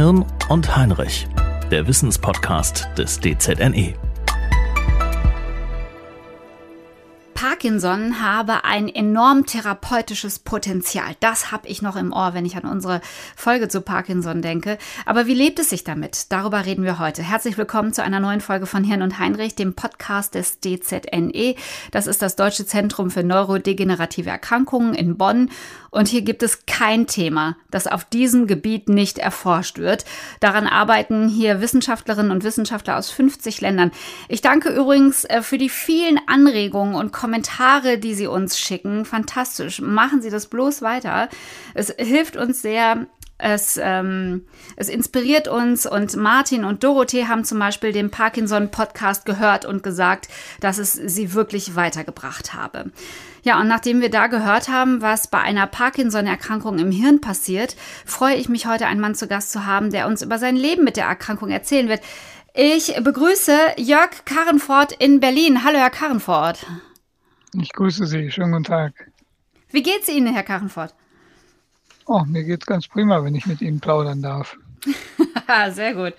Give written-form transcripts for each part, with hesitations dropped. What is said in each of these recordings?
Hirn und Heinrich, der Wissenspodcast des DZNE. Parkinson habe ein enorm therapeutisches Potenzial. Das habe ich noch im Ohr, wenn ich an unsere Folge zu Parkinson denke. Aber wie lebt es sich damit? Darüber reden wir heute. Herzlich willkommen zu einer neuen Folge von Hirn und Heinrich, dem Podcast des DZNE. Das ist das Deutsche Zentrum für neurodegenerative Erkrankungen in Bonn. Und hier gibt es kein Thema, das auf diesem Gebiet nicht erforscht wird. Daran arbeiten hier Wissenschaftlerinnen und Wissenschaftler aus 50 Ländern. Ich danke übrigens für die vielen Anregungen und Kommentare, die Sie uns schicken. Fantastisch. Machen Sie das bloß weiter. Es hilft uns sehr. Es inspiriert uns, und Martin und Dorothee haben zum Beispiel den Parkinson-Podcast gehört und gesagt, dass es sie wirklich weitergebracht habe. Ja, und nachdem wir da gehört haben, was bei einer Parkinson-Erkrankung im Hirn passiert, freue ich mich, heute einen Mann zu Gast zu haben, der uns über sein Leben mit der Erkrankung erzählen wird. Ich begrüße Jörg Karrenfort in Berlin. Hallo, Herr Karrenfort. Ich grüße Sie. Schönen guten Tag. Wie geht's Ihnen, Herr Karrenfort? Oh, mir geht's ganz prima, wenn ich mit Ihnen plaudern darf. Sehr gut.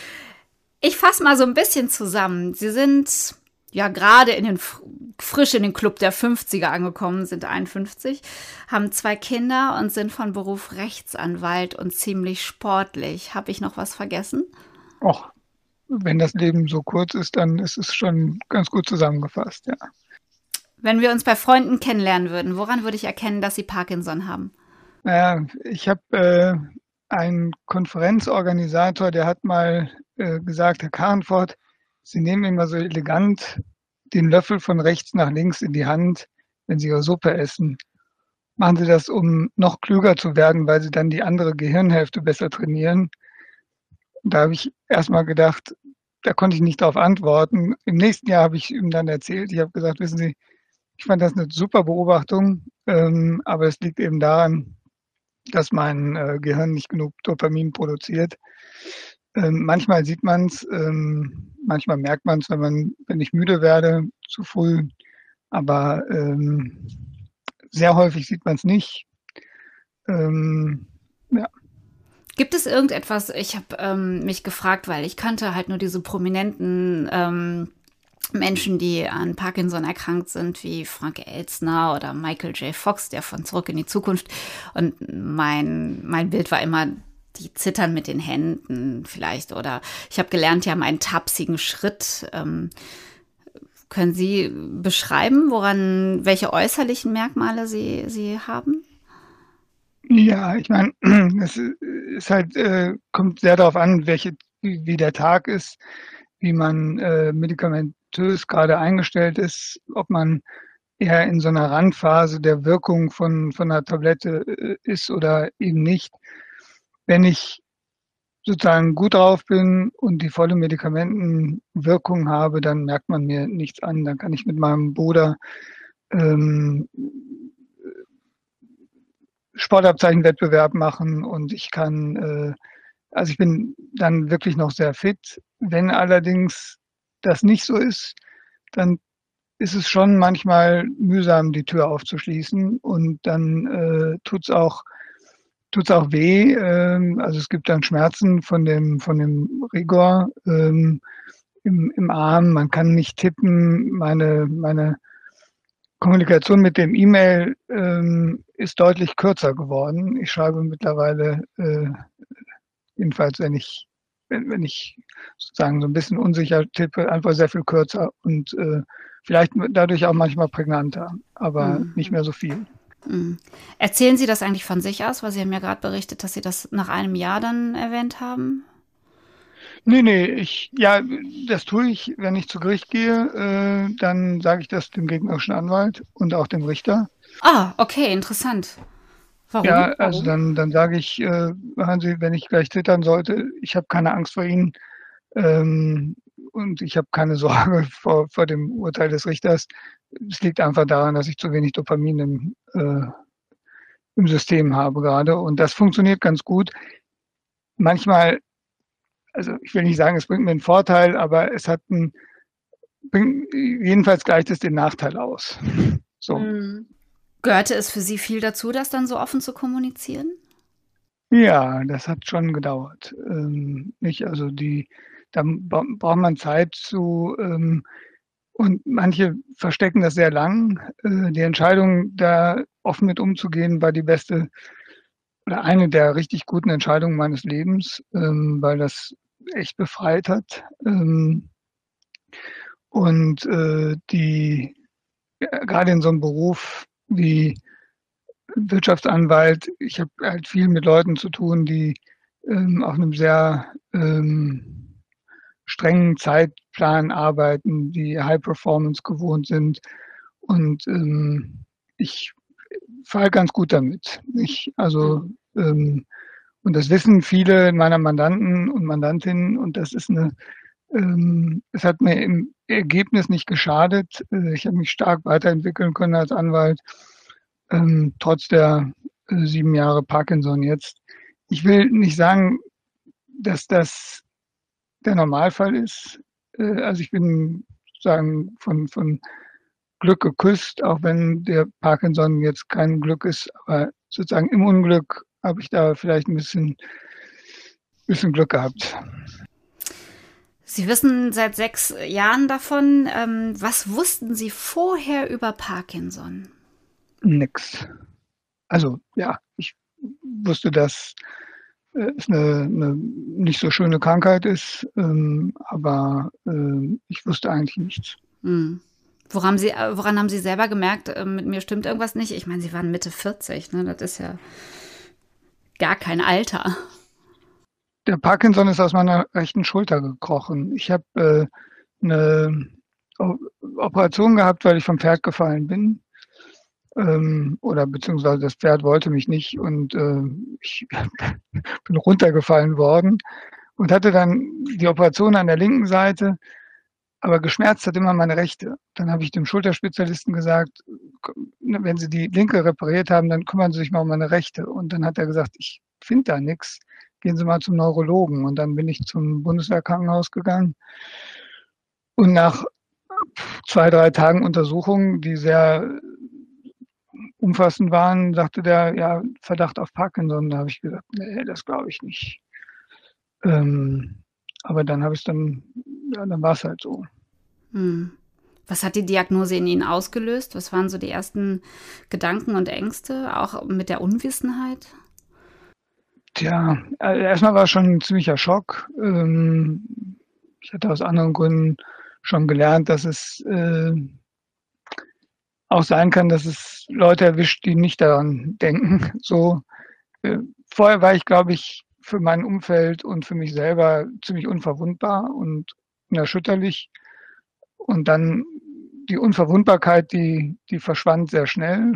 Ich fasse mal so ein bisschen zusammen. Sie sind ja gerade frisch in den Club der 50er angekommen, sind 51, haben 2 Kinder und sind von Beruf Rechtsanwalt und ziemlich sportlich. Habe ich noch was vergessen? Och, wenn das Leben so kurz ist, dann ist es schon ganz gut zusammengefasst, ja. Wenn wir uns bei Freunden kennenlernen würden, woran würde ich erkennen, dass Sie Parkinson haben? Ich habe einen Konferenzorganisator, der hat mal gesagt, Herr Karrenfort, Sie nehmen immer so elegant den Löffel von rechts nach links in die Hand, wenn Sie Ihre Suppe essen. Machen Sie das, um noch klüger zu werden, weil Sie dann die andere Gehirnhälfte besser trainieren. Und da habe ich erst mal gedacht, da konnte ich nicht darauf antworten. Im nächsten Jahr habe ich ihm dann erzählt, ich habe gesagt, wissen Sie, ich fand das eine super Beobachtung, aber es liegt eben daran, dass mein Gehirn nicht genug Dopamin produziert. Manchmal sieht man es, manchmal merkt man es, wenn ich müde werde, zu früh, aber sehr häufig sieht man es nicht. Ja. Gibt es irgendetwas, ich habe mich gefragt, weil ich kannte halt nur diese prominenten Menschen, die an Parkinson erkrankt sind, wie Frank Elstner oder Michael J. Fox, der von Zurück in die Zukunft. Und mein Bild war immer, die zittern mit den Händen vielleicht. Oder ich habe gelernt, die haben einen tapsigen Schritt. Können Sie beschreiben, welche äußerlichen Merkmale Sie haben? Ja, ich meine, es ist halt, kommt sehr darauf an, wie der Tag ist, wie man medikamentös gerade eingestellt ist, ob man eher in so einer Randphase der Wirkung von einer Tablette ist oder eben nicht. Wenn ich sozusagen gut drauf bin und die volle Medikamentenwirkung habe, dann merkt man mir nichts an. Dann kann ich mit meinem Bruder Sportabzeichenwettbewerb machen und ich kann, also ich bin dann wirklich noch sehr fit. Wenn allerdings das nicht so ist, dann ist es schon manchmal mühsam, die Tür aufzuschließen, und dann tut's auch weh. Also es gibt dann Schmerzen von dem Rigor im Arm. Man kann nicht tippen. Meine Kommunikation mit dem E-Mail ist deutlich kürzer geworden. Ich schreibe mittlerweile, jedenfalls wenn ich sozusagen so ein bisschen unsicher tippe, einfach sehr viel kürzer und vielleicht dadurch auch manchmal prägnanter, aber nicht mehr so viel. Erzählen Sie das eigentlich von sich aus? Weil Sie haben ja gerade berichtet, dass Sie das nach einem Jahr dann erwähnt haben. Nee, das tue ich, wenn ich zu Gericht gehe, dann sage ich das dem gegnerischen Anwalt und auch dem Richter. Ah, okay, interessant. Warum? Ja, also dann sage ich, hören Sie, wenn ich gleich zittern sollte, ich habe keine Angst vor Ihnen, und ich habe keine Sorge vor dem Urteil des Richters. Es liegt einfach daran, dass ich zu wenig Dopamin im System habe gerade, und das funktioniert ganz gut. Manchmal, also ich will nicht sagen, es bringt mir einen Vorteil, aber jedenfalls gleicht es den Nachteil aus. So. Gehörte es für Sie viel dazu, das dann so offen zu kommunizieren? Ja, das hat schon gedauert. Nicht, also da braucht man Zeit zu, und manche verstecken das sehr lang. Die Entscheidung, da offen mit umzugehen, war die beste oder eine der richtig guten Entscheidungen meines Lebens, weil das echt befreit hat. Und gerade in so einem Beruf wie Wirtschaftsanwalt, ich habe halt viel mit Leuten zu tun, die auf einem sehr strengen Zeitplan arbeiten, die High Performance gewohnt sind. Und ich fahre ganz gut damit. Und das wissen viele meiner Mandanten und Mandantinnen, und das ist es hat mir im Ergebnis nicht geschadet. Ich habe mich stark weiterentwickeln können als Anwalt, trotz der 7 Jahre Parkinson jetzt. Ich will nicht sagen, dass das der Normalfall ist. Also ich bin sozusagen von Glück geküsst, auch wenn der Parkinson jetzt kein Glück ist, aber sozusagen im Unglück habe ich da vielleicht ein bisschen Glück gehabt. Sie wissen seit 6 Jahren davon. Was wussten Sie vorher über Parkinson? Nix. Also ja, ich wusste, dass es eine nicht so schöne Krankheit ist, aber ich wusste eigentlich nichts. Hm. Woran haben Sie selber gemerkt, mit mir stimmt irgendwas nicht? Ich meine, Sie waren Mitte 40, ne? Das ist ja gar kein Alter. Der Parkinson ist aus meiner rechten Schulter gekrochen. Ich habe eine Operation gehabt, weil ich vom Pferd gefallen bin. Oder beziehungsweise das Pferd wollte mich nicht und ich bin runtergefallen worden und hatte dann die Operation an der linken Seite, aber geschmerzt hat immer meine rechte. Dann habe ich dem Schulterspezialisten gesagt, wenn Sie die linke repariert haben, dann kümmern Sie sich mal um meine rechte. Und dann hat er gesagt, ich finde da nichts, gehen Sie mal zum Neurologen. Und dann bin ich zum Bundeswehrkrankenhaus gegangen und nach 2, 3 Tagen Untersuchungen, die sehr umfassend waren, sagte der, ja, Verdacht auf Parkinson. Da habe ich gesagt, nee, das glaube ich nicht. Aber dann habe ich ja, dann war es halt so. Hm. Was hat die Diagnose in Ihnen ausgelöst? Was waren so die ersten Gedanken und Ängste, auch mit der Unwissenheit? Tja, erstmal war es schon ein ziemlicher Schock. Ich hatte aus anderen Gründen schon gelernt, dass es auch sein kann, dass es Leute erwischt, die nicht daran denken. So, vorher war ich, glaube ich, für mein Umfeld und für mich selber ziemlich unverwundbar und unerschütterlich. Und dann die Unverwundbarkeit, die verschwand sehr schnell.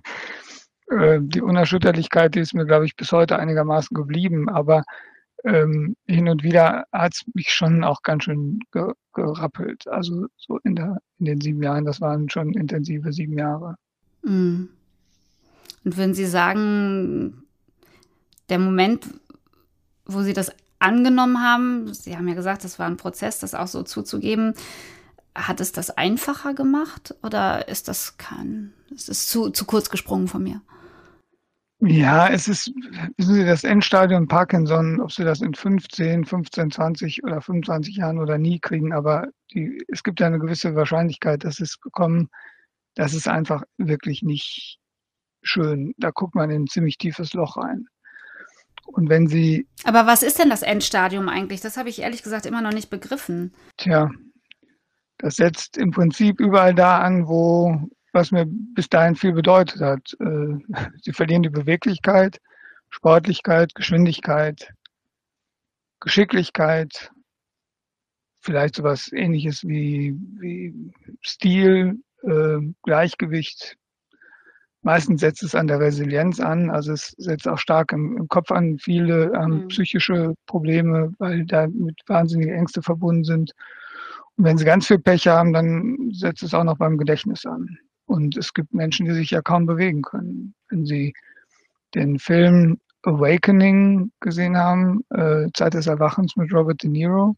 Die Unerschütterlichkeit, die ist mir, glaube ich, bis heute einigermaßen geblieben. Aber hin und wieder hat es mich schon auch ganz schön gerappelt. Also so in den 7 Jahren, das waren schon intensive 7 Jahre. Hm. Und würden Sie sagen, der Moment, wo Sie das angenommen haben, Sie haben ja gesagt, das war ein Prozess, das auch so zuzugeben, hat es das einfacher gemacht oder ist das zu kurz gesprungen von mir? Ja, wissen Sie, das Endstadium Parkinson, ob Sie das in 15, 20 oder 25 Jahren oder nie kriegen, aber es gibt ja eine gewisse Wahrscheinlichkeit, dass Sie es bekommen. Das ist einfach wirklich nicht schön. Da guckt man in ein ziemlich tiefes Loch rein. Und wenn Sie, Aber was ist denn das Endstadium eigentlich? Das habe ich ehrlich gesagt immer noch nicht begriffen. tja, das setzt im Prinzip überall da an, was mir bis dahin viel bedeutet hat. Sie verlieren die Beweglichkeit, Sportlichkeit, Geschwindigkeit, Geschicklichkeit, vielleicht sowas Ähnliches wie Stil, Gleichgewicht. Meistens setzt es an der Resilienz an, also es setzt auch stark im Kopf an. Viele haben psychische Probleme, weil damit wahnsinnige Ängste verbunden sind. Und wenn sie ganz viel Pech haben, dann setzt es auch noch beim Gedächtnis an. Und es gibt Menschen, die sich ja kaum bewegen können. Wenn Sie den Film Awakening gesehen haben, Zeit des Erwachens mit Robert De Niro,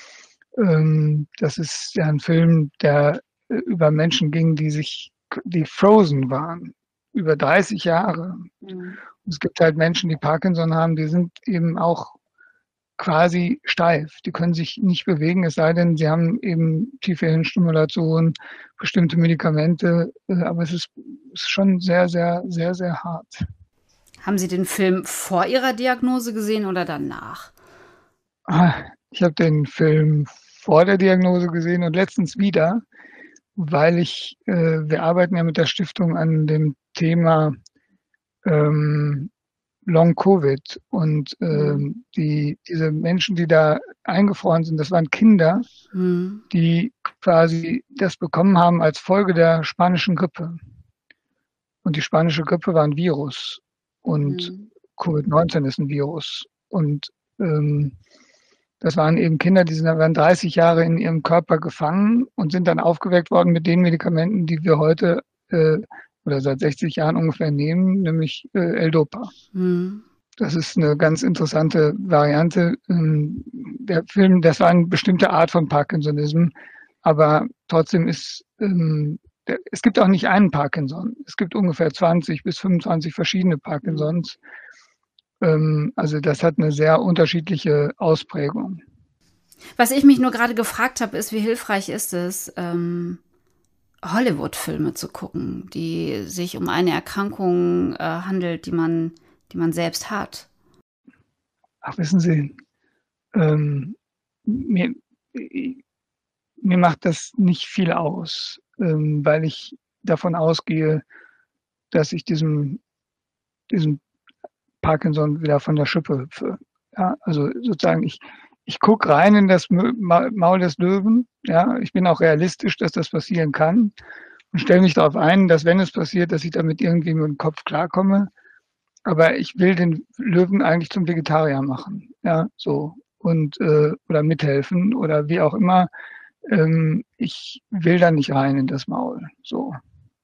das ist ja ein Film, der über Menschen ging, die frozen waren. über 30 Jahre. Mhm. Es gibt halt Menschen, die Parkinson haben, die sind eben auch quasi steif. Die können sich nicht bewegen, es sei denn, sie haben eben tiefe Hirnstimulation, bestimmte Medikamente. Aber es ist schon sehr, sehr, sehr, sehr hart. Haben Sie den Film vor Ihrer Diagnose gesehen oder danach? Ich habe den Film vor der Diagnose gesehen und letztens wieder, weil wir arbeiten ja mit der Stiftung an dem Thema Long Covid und diese Menschen, die da eingefroren sind, das waren Kinder, die quasi das bekommen haben als Folge der spanischen Grippe. Und die spanische Grippe war ein Virus und Covid-19 ist ein Virus. Und das waren eben Kinder, waren 30 Jahre in ihrem Körper gefangen und sind dann aufgeweckt worden mit den Medikamenten, die wir heute oder seit 60 Jahren ungefähr nehmen, nämlich L-Dopa. Das ist eine ganz interessante Variante. Der Film, das war eine bestimmte Art von Parkinsonism, aber trotzdem es gibt auch nicht einen Parkinson. Es gibt ungefähr 20 bis 25 verschiedene Parkinsons. Also das hat eine sehr unterschiedliche Ausprägung. Was ich mich nur gerade gefragt habe, ist, wie hilfreich ist es, Hollywood-Filme zu gucken, die sich um eine Erkrankung handelt, die man selbst hat. Ach, wissen Sie, mir macht das nicht viel aus, weil ich davon ausgehe, dass ich diesem Parkinson wieder von der Schippe hüpfe. Ja, also sozusagen, ich gucke rein in das Maul des Löwen. Ja, ich bin auch realistisch, dass das passieren kann und stelle mich darauf ein, dass wenn es passiert, dass ich damit irgendwie mit dem Kopf klarkomme. Aber ich will den Löwen eigentlich zum Vegetarier machen. Ja, so. Und, oder mithelfen oder wie auch immer. Ich will da nicht rein in das Maul. So.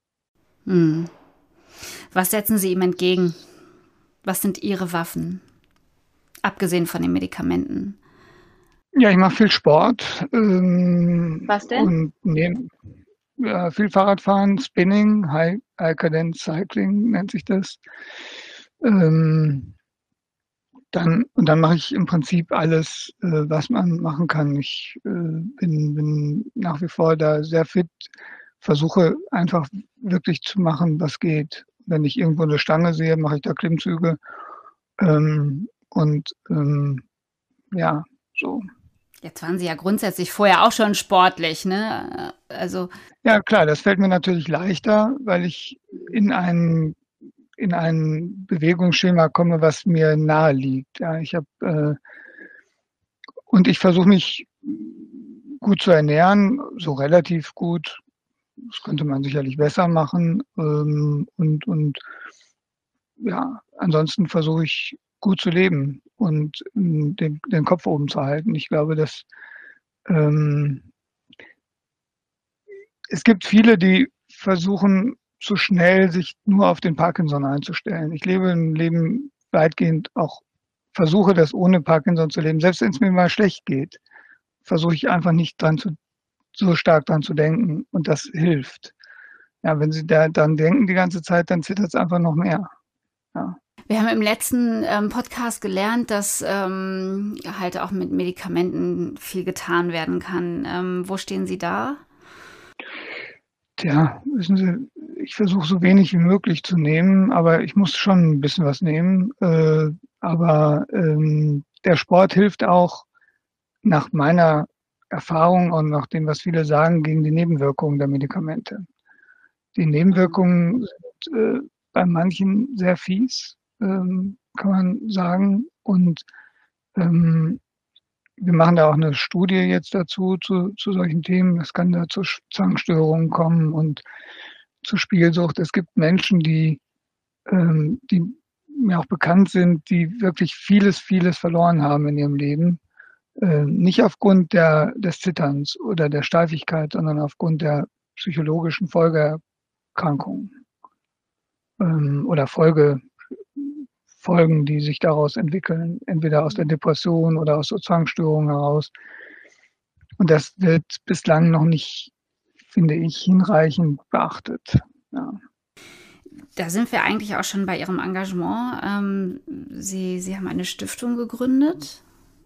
Was setzen Sie ihm entgegen? Was sind Ihre Waffen? Abgesehen von den Medikamenten. Ja, ich mache viel Sport. Was denn? Und viel Fahrradfahren, Spinning, High Cadence Cycling nennt sich das. Dann mache ich im Prinzip alles, was man machen kann. Ich bin nach wie vor da sehr fit, versuche einfach wirklich zu machen, was geht. Wenn ich irgendwo eine Stange sehe, mache ich da Klimmzüge. Ja, so. Jetzt waren Sie ja grundsätzlich vorher auch schon sportlich, ne? Also ja, klar, das fällt mir natürlich leichter, weil ich in ein Bewegungsschema komme, was mir nahe liegt. Ja, und ich versuche mich gut zu ernähren, so relativ gut. Das könnte man sicherlich besser machen. Und ja, ansonsten versuche ich gut zu leben und den Kopf oben zu halten. Ich glaube, dass es gibt viele, die versuchen, zu schnell sich nur auf den Parkinson einzustellen. Ich lebe ein Leben weitgehend auch, versuche das ohne Parkinson zu leben. Selbst wenn es mir mal schlecht geht, versuche ich einfach nicht so stark dran zu denken. Und das hilft. Ja, wenn Sie da dran denken die ganze Zeit, dann zittert es einfach noch mehr. Ja. Wir haben im letzten Podcast gelernt, dass halt auch mit Medikamenten viel getan werden kann. Wo stehen Sie da? Tja, wissen Sie, ich versuche so wenig wie möglich zu nehmen, aber ich muss schon ein bisschen was nehmen. Aber der Sport hilft auch nach meiner Erfahrung und nach dem, was viele sagen, gegen die Nebenwirkungen der Medikamente. Die Nebenwirkungen sind bei manchen sehr fies, kann man sagen. Und wir machen da auch eine Studie jetzt dazu, zu solchen Themen. Es kann da zu Zwangsstörungen kommen und zu Spielsucht. Es gibt Menschen, die mir auch bekannt sind, die wirklich vieles verloren haben in ihrem Leben. Nicht aufgrund des Zitterns oder der Steifigkeit, sondern aufgrund der psychologischen Folgeerkrankungen oder Folgen, die sich daraus entwickeln, entweder aus der Depression oder aus so Zwangsstörungen heraus. Und das wird bislang noch nicht, finde ich, hinreichend beachtet. Ja. Da sind wir eigentlich auch schon bei Ihrem Engagement. Sie haben eine Stiftung gegründet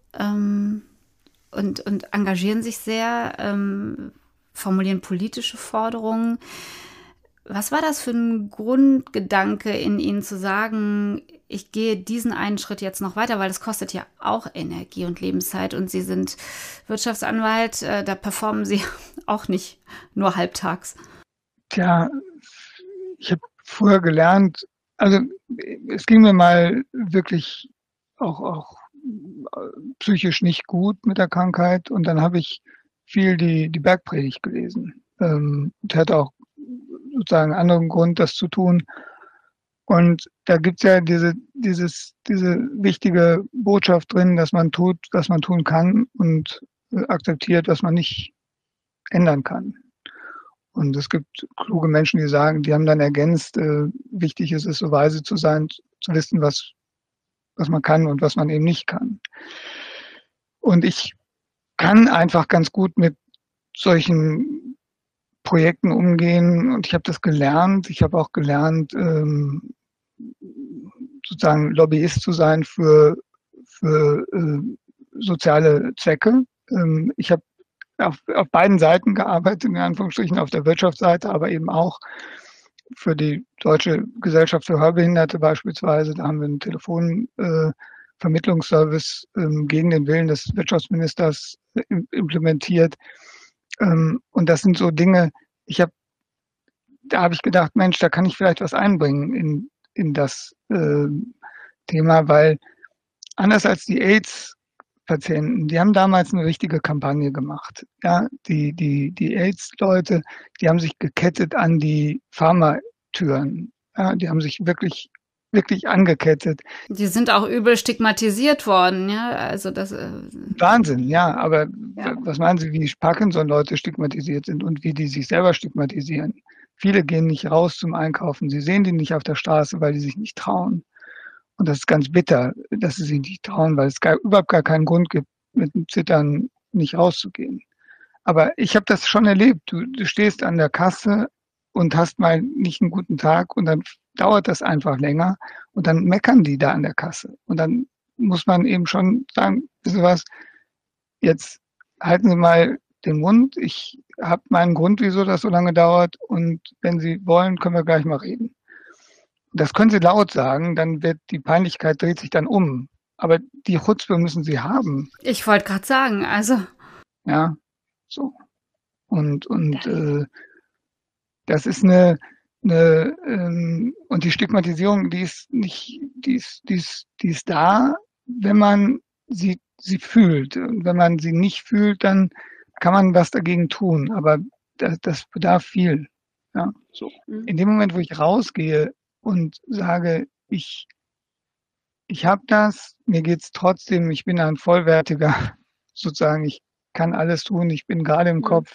und engagieren sich sehr, formulieren politische Forderungen. Was war das für ein Grundgedanke in Ihnen zu sagen, ich gehe diesen einen Schritt jetzt noch weiter, weil das kostet ja auch Energie und Lebenszeit und Sie sind Wirtschaftsanwalt, da performen Sie auch nicht nur halbtags. Tja, ich habe früher gelernt, also es ging mir mal wirklich auch psychisch nicht gut mit der Krankheit und dann habe ich viel die Bergpredigt gelesen. Ich hatte auch sozusagen einen anderen Grund, das zu tun. Und da gibt's ja diese wichtige Botschaft drin, dass man tut, was man tun kann und akzeptiert, was man nicht ändern kann. Und es gibt kluge Menschen, die sagen, die haben dann ergänzt, wichtig ist es, so weise zu sein, zu wissen, was man kann und was man eben nicht kann. Und ich kann einfach ganz gut mit solchen Projekten umgehen und ich habe das gelernt. Ich habe auch gelernt, sozusagen Lobbyist zu sein für soziale Zwecke. Ich habe auf beiden Seiten gearbeitet, in Anführungsstrichen, auf der Wirtschaftsseite, aber eben auch für die Deutsche Gesellschaft für Hörbehinderte beispielsweise. Da haben wir einen Telefonvermittlungsservice gegen den Willen des Wirtschaftsministers implementiert. Und das sind so Dinge, da habe ich gedacht, Mensch, da kann ich vielleicht was einbringen in das Thema, weil anders als die AIDS-Patienten, die haben damals eine richtige Kampagne gemacht. Ja, die AIDS-Leute, die haben sich gekettet an die Pharmatüren. Ja, die haben sich wirklich angekettet. Die sind auch übel stigmatisiert worden, ja, also das Wahnsinn, ja, aber ja. Was meinen Sie, wie Parkinson-Leute stigmatisiert sind und wie die sich selber stigmatisieren? Viele gehen nicht raus zum Einkaufen, sie sehen die nicht auf der Straße, weil die sich nicht trauen. Und das ist ganz bitter, dass sie sich nicht trauen, weil es überhaupt gar keinen Grund gibt, mit dem Zittern nicht rauszugehen. Aber ich habe das schon erlebt. Du stehst an der Kasse und hast mal nicht einen guten Tag und dann dauert das einfach länger und dann meckern die da an der Kasse. Und dann muss man eben schon sagen, wissen Sie was, jetzt halten Sie mal den Mund. Ich habe meinen Grund, wieso das so lange dauert und wenn Sie wollen, können wir gleich mal reden. Das können Sie laut sagen, dann wird die Peinlichkeit dreht sich dann um. Aber die Chutzpe müssen Sie haben. Ich wollte gerade sagen, also. Ja, so. Und das ist eine und die Stigmatisierung, die ist da, wenn man sie fühlt. Und wenn man sie nicht fühlt, dann kann man was dagegen tun. Aber das bedarf viel. Ja, so. In dem Moment, wo ich rausgehe und sage, ich habe das, mir geht's trotzdem, ich bin ein vollwertiger, sozusagen, ich kann alles tun, ich bin gerade im Kopf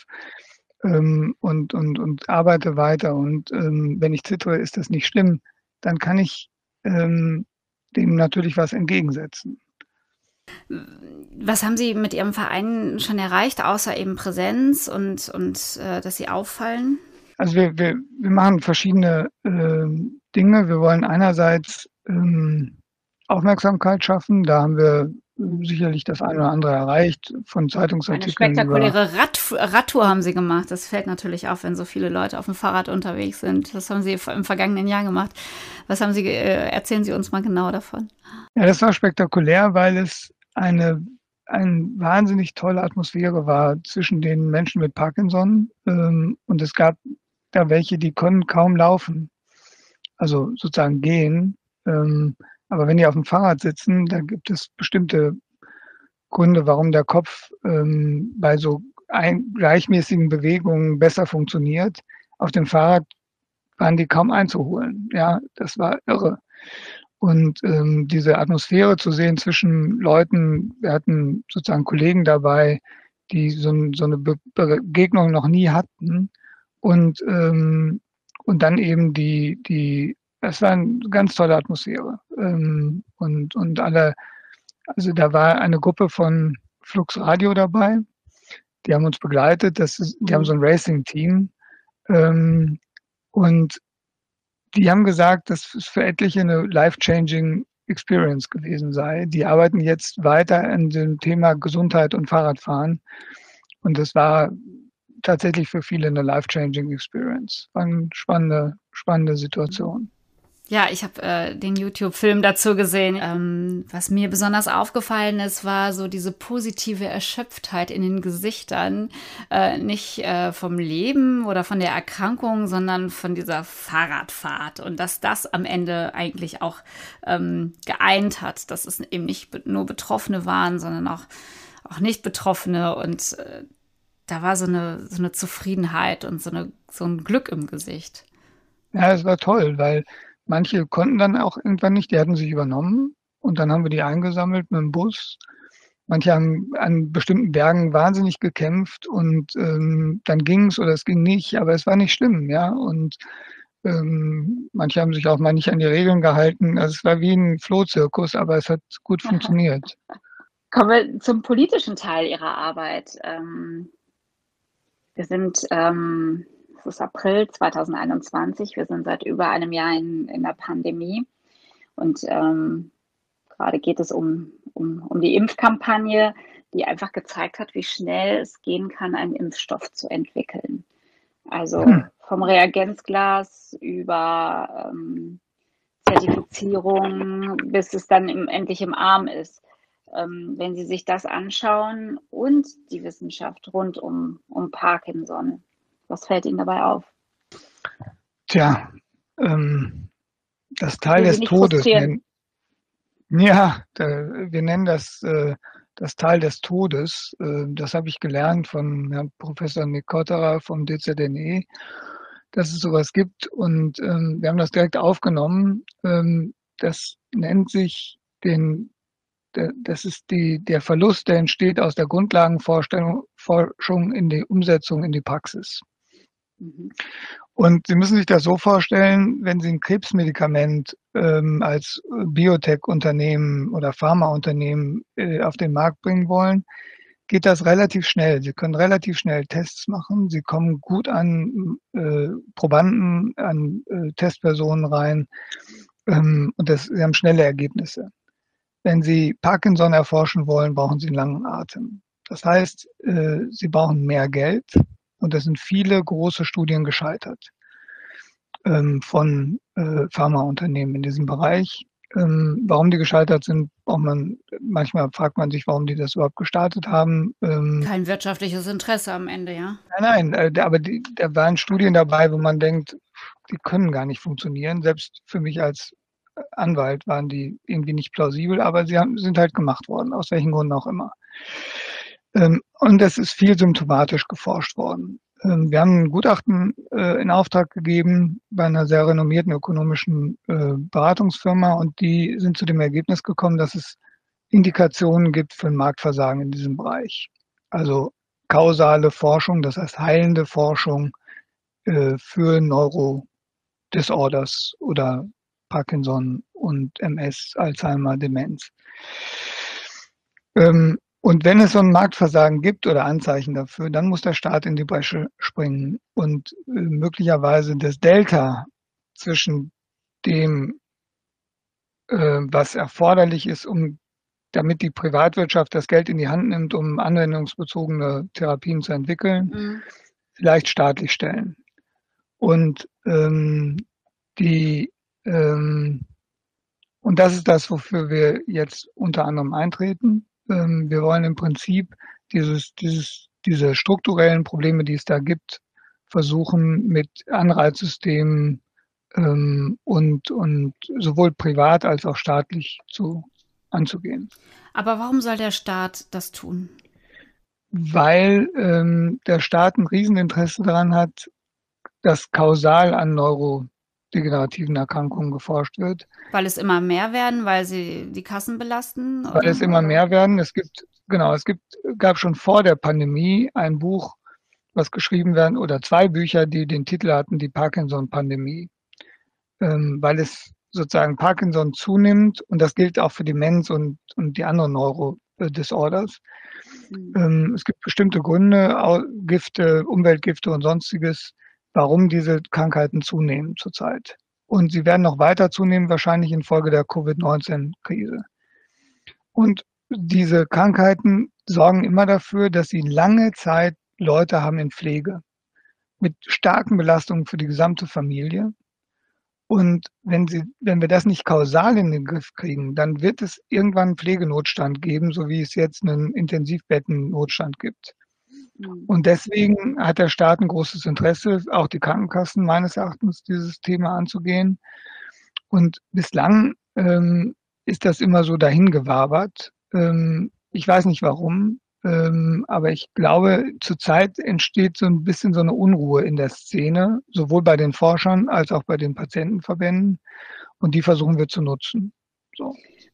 und arbeite weiter. Und wenn ich zittere, ist das nicht schlimm, dann kann ich dem natürlich was entgegensetzen. Was haben Sie mit Ihrem Verein schon erreicht, außer eben Präsenz und dass Sie auffallen? Also wir machen verschiedene Dinge. Wir wollen einerseits Aufmerksamkeit schaffen. Da haben wir sicherlich das eine oder andere erreicht von Zeitungsartikeln. Eine spektakuläre Radtour haben Sie gemacht. Das fällt natürlich auf, wenn so viele Leute auf dem Fahrrad unterwegs sind. Das haben Sie im vergangenen Jahr gemacht. Was haben Sie? Erzählen Sie uns mal genau davon. Ja, das war spektakulär, weil es eine wahnsinnig tolle Atmosphäre war zwischen den Menschen mit Parkinson und es gab da welche, die konnten kaum laufen, also sozusagen gehen. Aber wenn die auf dem Fahrrad sitzen, da gibt es bestimmte Gründe, warum der Kopf bei so gleichmäßigen Bewegungen besser funktioniert. Auf dem Fahrrad waren die kaum einzuholen. Ja, das war irre. Und diese Atmosphäre zu sehen zwischen Leuten, wir hatten sozusagen Kollegen dabei, die so eine Begegnung noch nie hatten. Und dann eben das war eine ganz tolle Atmosphäre. Und alle, also da war eine Gruppe von Flux Radio dabei, die haben uns begleitet, die haben so ein Racing-Team. Und Die haben gesagt, dass es für etliche eine life-changing Experience gewesen sei. Die arbeiten jetzt weiter an dem Thema Gesundheit und Fahrradfahren. Und das war tatsächlich für viele eine life-changing Experience. War eine spannende Situation. Ja, ich habe den YouTube-Film dazu gesehen. Was mir besonders aufgefallen ist, war so diese positive Erschöpftheit in den Gesichtern. Nicht vom Leben oder von der Erkrankung, sondern von dieser Fahrradfahrt. Und dass das am Ende eigentlich auch geeint hat. Dass es eben nicht nur Betroffene waren, sondern auch nicht Betroffene. Und da war so eine Zufriedenheit und so ein Glück im Gesicht. Ja, es war toll, weil manche konnten dann auch irgendwann nicht, die hatten sich übernommen und dann haben wir die eingesammelt mit dem Bus. Manche haben an bestimmten Bergen wahnsinnig gekämpft und dann ging es oder es ging nicht, aber es war nicht schlimm, ja. Und manche haben sich auch mal nicht an die Regeln gehalten. Also es war wie ein Flohzirkus, aber es hat gut funktioniert. Kommen wir zum politischen Teil Ihrer Arbeit. Wir sind, es ist April 2021, wir sind seit über einem Jahr in der Pandemie und gerade geht es um die Impfkampagne, die einfach gezeigt hat, wie schnell es gehen kann, einen Impfstoff zu entwickeln. Also vom Reagenzglas über Zertifizierung, bis es dann endlich im Arm ist. Wenn Sie sich das anschauen und die Wissenschaft rund um Parkinson, was fällt Ihnen dabei auf? Tja, das Tal des Todes. Wir nennen das das Tal des Todes. Das habe ich gelernt von Herrn Professor Nick Kotterer vom DZNE, dass es sowas gibt. Und wir haben das direkt aufgenommen. Das nennt sich das ist der Verlust, der entsteht aus der Grundlagenforschung in die Umsetzung in die Praxis. Und Sie müssen sich das so vorstellen, wenn Sie ein Krebsmedikament als Biotech-Unternehmen oder Pharmaunternehmen auf den Markt bringen wollen, geht das relativ schnell. Sie können relativ schnell Tests machen. Sie kommen gut an Probanden, an Testpersonen rein und Sie haben schnelle Ergebnisse. Wenn Sie Parkinson erforschen wollen, brauchen Sie einen langen Atem. Das heißt, Sie brauchen mehr Geld und es sind viele große Studien gescheitert von Pharmaunternehmen in diesem Bereich. Warum die gescheitert sind, manchmal fragt man sich, warum die das überhaupt gestartet haben. Kein wirtschaftliches Interesse am Ende, ja? Nein, aber da waren Studien dabei, wo man denkt, die können gar nicht funktionieren. Selbst für mich als Anwalt waren die irgendwie nicht plausibel, aber sind halt gemacht worden, aus welchen Gründen auch immer. Und es ist viel symptomatisch geforscht worden. Wir haben ein Gutachten in Auftrag gegeben bei einer sehr renommierten ökonomischen Beratungsfirma und die sind zu dem Ergebnis gekommen, dass es Indikationen gibt für ein Marktversagen in diesem Bereich. Also kausale Forschung, das heißt heilende Forschung für Neurodisorders oder Parkinson und MS, Alzheimer, Demenz. Und wenn es so ein Marktversagen gibt oder Anzeichen dafür, dann muss der Staat in die Bresche springen und möglicherweise das Delta zwischen dem, was erforderlich ist, damit die Privatwirtschaft das Geld in die Hand nimmt, um anwendungsbezogene Therapien zu entwickeln, vielleicht staatlich stellen. Und und das ist das, wofür wir jetzt unter anderem eintreten. Wir wollen im Prinzip diese strukturellen Probleme, die es da gibt, versuchen mit Anreizsystemen und sowohl privat als auch staatlich anzugehen. Aber warum soll der Staat das tun? Weil der Staat ein Rieseninteresse daran hat, dass kausal an neurodegenerativen Erkrankungen geforscht wird. Weil es immer mehr werden, weil sie die Kassen belasten? Weil es immer mehr werden. Gab schon vor der Pandemie ein Buch, was geschrieben werden, oder 2 Bücher, die den Titel hatten, die Parkinson-Pandemie. Weil es sozusagen Parkinson zunimmt und das gilt auch für Demenz und die anderen Neurodisorders. Es gibt bestimmte Gründe, Gifte, Umweltgifte und sonstiges, warum diese Krankheiten zunehmen zurzeit. Und sie werden noch weiter zunehmen, wahrscheinlich infolge der Covid-19-Krise. Und diese Krankheiten sorgen immer dafür, dass sie lange Zeit Leute haben in Pflege mit starken Belastungen für die gesamte Familie. Und wenn wir das nicht kausal in den Griff kriegen, dann wird es irgendwann einen Pflegenotstand geben, so wie es jetzt einen Intensivbettennotstand gibt. Und deswegen hat der Staat ein großes Interesse, auch die Krankenkassen meines Erachtens, dieses Thema anzugehen. Und bislang ist das immer so dahingewabert. Ich weiß nicht warum, aber ich glaube, zurzeit entsteht so ein bisschen so eine Unruhe in der Szene, sowohl bei den Forschern als auch bei den Patientenverbänden. Und die versuchen wir zu nutzen. So.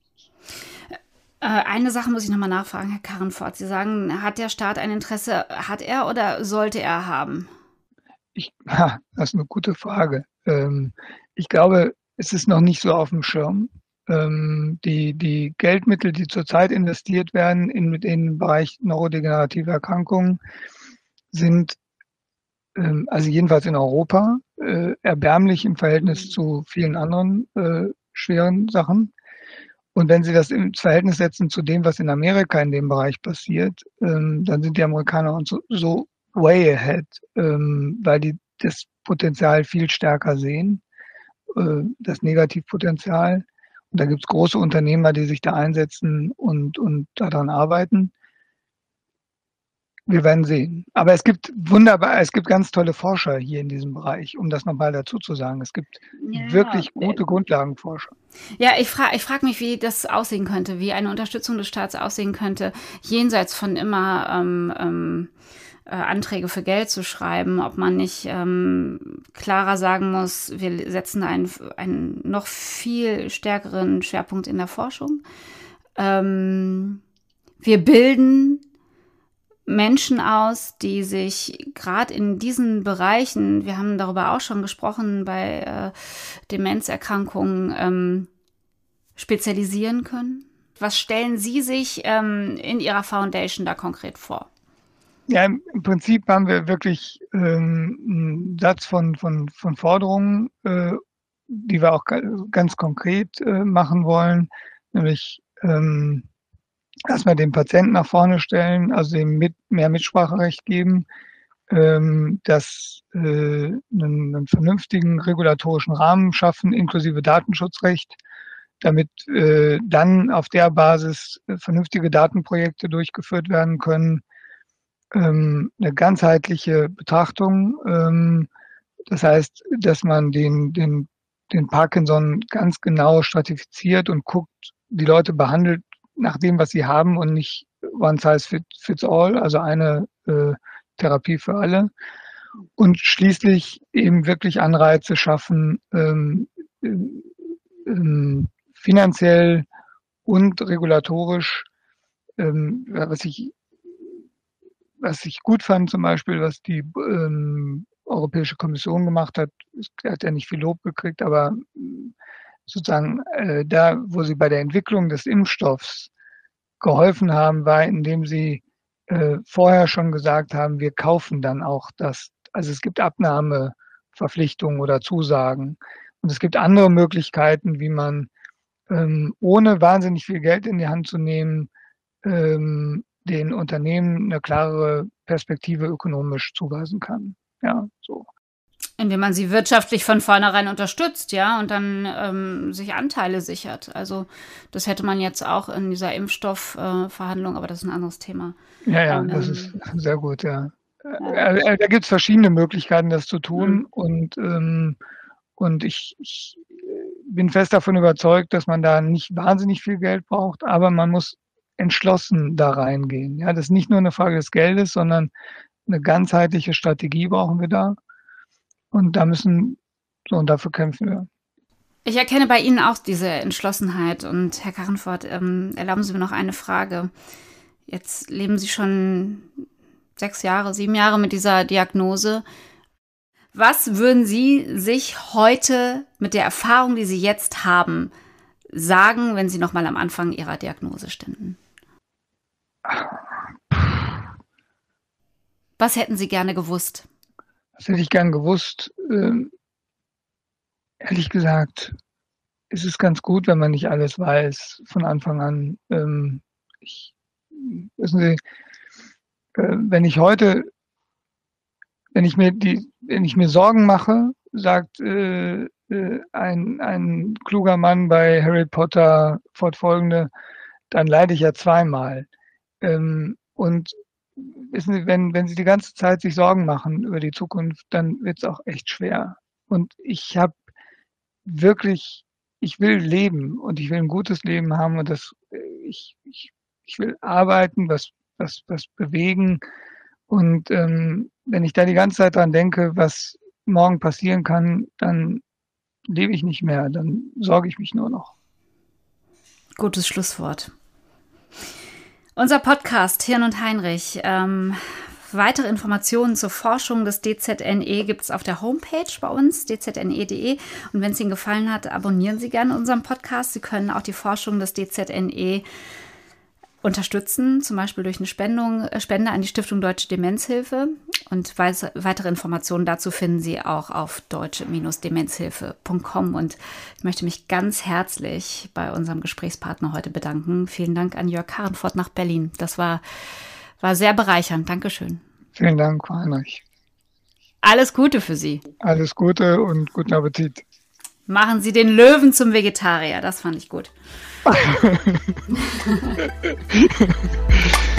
Eine Sache muss ich nochmal nachfragen, Herr Karrenfort. Sie sagen, hat der Staat ein Interesse, hat er oder sollte er haben? Das ist eine gute Frage. Ich glaube, es ist noch nicht so auf dem Schirm. Die Geldmittel, die zurzeit investiert werden in den Bereich neurodegenerative Erkrankungen, sind also jedenfalls in Europa erbärmlich im Verhältnis zu vielen anderen schweren Sachen. Und wenn Sie das ins Verhältnis setzen zu dem, was in Amerika in dem Bereich passiert, dann sind die Amerikaner uns so way ahead, weil die das Potenzial viel stärker sehen, das Negativpotenzial. Und da gibt es große Unternehmer, die sich da einsetzen und daran arbeiten. Wir werden sehen. Aber es gibt ganz tolle Forscher hier in diesem Bereich, um das nochmal dazu zu sagen. Es gibt wirklich gute Grundlagenforscher. Ja, ich frag mich, wie das aussehen könnte, wie eine Unterstützung des Staats aussehen könnte, jenseits von immer Anträge für Geld zu schreiben, ob man nicht klarer sagen muss, wir setzen einen noch viel stärkeren Schwerpunkt in der Forschung. Wir bilden Menschen aus, die sich gerade in diesen Bereichen, wir haben darüber auch schon gesprochen, bei Demenzerkrankungen spezialisieren können. Was stellen Sie sich in Ihrer Foundation da konkret vor? Ja, im Prinzip haben wir wirklich einen Satz von Forderungen, die wir auch ganz konkret machen wollen, nämlich erstmal den Patienten nach vorne stellen, also ihm mehr Mitspracherecht geben, dass einen vernünftigen regulatorischen Rahmen schaffen, inklusive Datenschutzrecht, damit dann auf der Basis vernünftige Datenprojekte durchgeführt werden können, eine ganzheitliche Betrachtung, das heißt, dass man den Parkinson ganz genau stratifiziert und guckt, die Leute behandelt nach dem, was sie haben und nicht one size fits all, also eine Therapie für alle. Und schließlich eben wirklich Anreize schaffen, finanziell und regulatorisch, was ich gut fand, zum Beispiel, was die Europäische Kommission gemacht hat, hat ja nicht viel Lob gekriegt, aber sozusagen da, wo sie bei der Entwicklung des Impfstoffs geholfen haben, war, indem sie vorher schon gesagt haben, wir kaufen dann auch das. Also es gibt Abnahmeverpflichtungen oder Zusagen. Und es gibt andere Möglichkeiten, wie man ohne wahnsinnig viel Geld in die Hand zu nehmen, den Unternehmen eine klarere Perspektive ökonomisch zuweisen kann. Ja, so. Indem man sie wirtschaftlich von vornherein unterstützt, ja, und dann sich Anteile sichert. Also das hätte man jetzt auch in dieser Impfstoffverhandlung, aber das ist ein anderes Thema. Ja, das ist sehr gut, ja. Da gibt es verschiedene Möglichkeiten, das zu tun. Und ich bin fest davon überzeugt, dass man da nicht wahnsinnig viel Geld braucht, aber man muss entschlossen da reingehen. Ja, das ist nicht nur eine Frage des Geldes, sondern eine ganzheitliche Strategie brauchen wir da. Und und dafür kämpfen wir. Ich erkenne bei Ihnen auch diese Entschlossenheit. Und Herr Karrenfort, erlauben Sie mir noch eine Frage. Jetzt leben Sie schon 7 Jahre mit dieser Diagnose. Was würden Sie sich heute mit der Erfahrung, die Sie jetzt haben, sagen, wenn Sie noch mal am Anfang Ihrer Diagnose ständen? Was hätten Sie gerne gewusst? Das hätte ich gern gewusst. Ehrlich gesagt, ist es ganz gut, wenn man nicht alles weiß von Anfang an. Wissen Sie, wenn ich mir Sorgen mache, sagt ein kluger Mann bei Harry Potter fortfolgende, dann leide ich ja zweimal. Und wissen Sie, wenn Sie die ganze Zeit sich Sorgen machen über die Zukunft, dann wird es auch echt schwer. Und ich will leben und ich will ein gutes Leben haben und ich will arbeiten, was bewegen. Und wenn ich da die ganze Zeit dran denke, was morgen passieren kann, dann lebe ich nicht mehr, dann sorge ich mich nur noch. Gutes Schlusswort. Unser Podcast Hirn und Heinrich. Weitere Informationen zur Forschung des DZNE gibt es auf der Homepage bei uns, dzne.de. Und wenn es Ihnen gefallen hat, abonnieren Sie gerne unseren Podcast. Sie können auch die Forschung des DZNE unterstützen, zum Beispiel durch eine Spende an die Stiftung Deutsche Demenzhilfe. Und weitere Informationen dazu finden Sie auch auf deutsche-demenzhilfe.com. Und ich möchte mich ganz herzlich bei unserem Gesprächspartner heute bedanken. Vielen Dank an Jörg Karenfort nach Berlin. Das war sehr bereichernd. Dankeschön. Vielen Dank, Frau Heinrich. Alles Gute für Sie. Alles Gute und guten Appetit. Machen Sie den Löwen zum Vegetarier. Das fand ich gut.